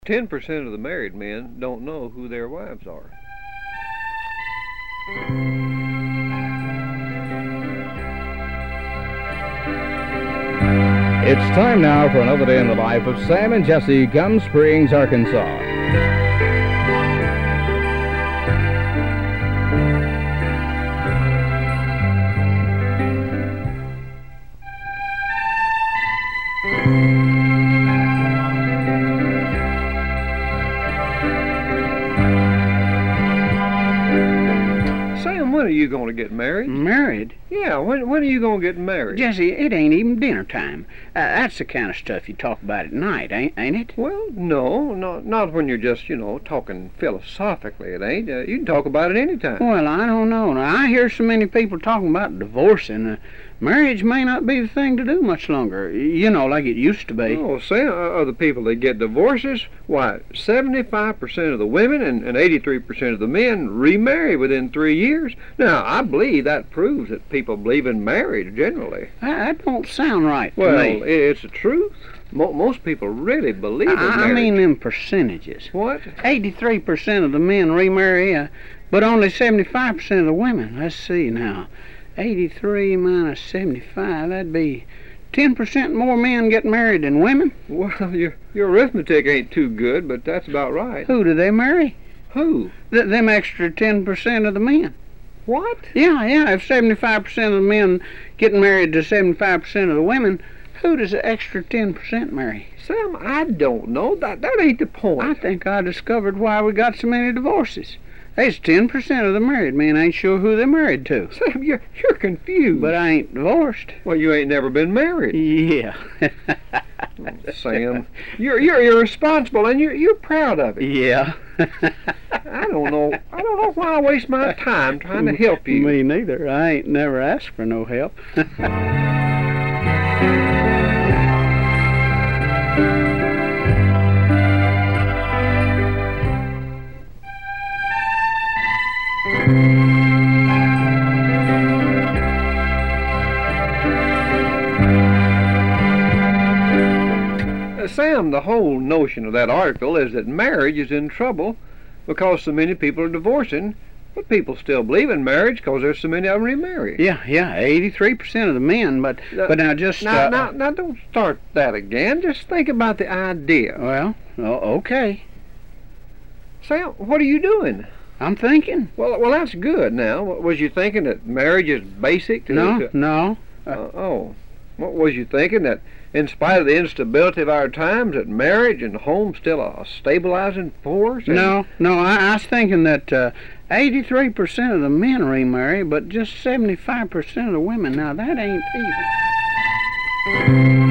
10% of the married men don't know who their wives are. It's time now for another day in the life of Sam and Jesse, Gum Springs, Arkansas. Sam, when are you going to get married? Married? Yeah, when are you going to get married? Jesse, it ain't even dinner time. That's the kind of stuff you talk about at night, ain't it? Well, no, not when you're just, talking philosophically, it ain't. You can talk about it any time. Well, I don't know. Now, I hear so many people talking about divorcing. Marriage may not be the thing to do much longer, like it used to be. Oh, Sam, of the people that get divorces, why, 75% of the women and 83% of the men remarry within 3 years. Now, I believe that proves that people believe in marriage generally. That don't sound right to Well, me. it's the truth. Most people really believe in marriage. I mean them percentages. What? 83% of the men remarry, but only 75% of the women. Let's see now. 83 minus 75, that'd be 10% more men get married than women. Well, your arithmetic ain't too good, but that's about right. Who do they marry? Who? Them extra 10% of the men. What? Yeah, if 75% of the men get married to 75% of the women, who does the extra 10% marry? Sam, I don't know. That ain't the point. I think I discovered why we got so many divorces. There's 10% of the married men ain't sure who they're married to. Sam, you're confused. But I ain't divorced. Well, you ain't never been married. Yeah. Sam, you're responsible and you're proud of it. Yeah. I don't know why I waste my time trying to help you. Me neither. I ain't never asked for no help. Sam, the whole notion of that article is that marriage is in trouble because so many people are divorcing, but people still believe in marriage because there's so many of them remarry. Yeah, 83% of the men, but now just... Now, don't start that again. Just think about the idea. Well, okay. Sam, what are you doing? I'm thinking. Well, that's good now. Was you thinking that marriage is basic to... No. What was you thinking, that in spite of the instability of our times, that marriage and home still a stabilizing force? No, I was thinking that 83% of the men remarry, but just 75% of the women. Now, that ain't even.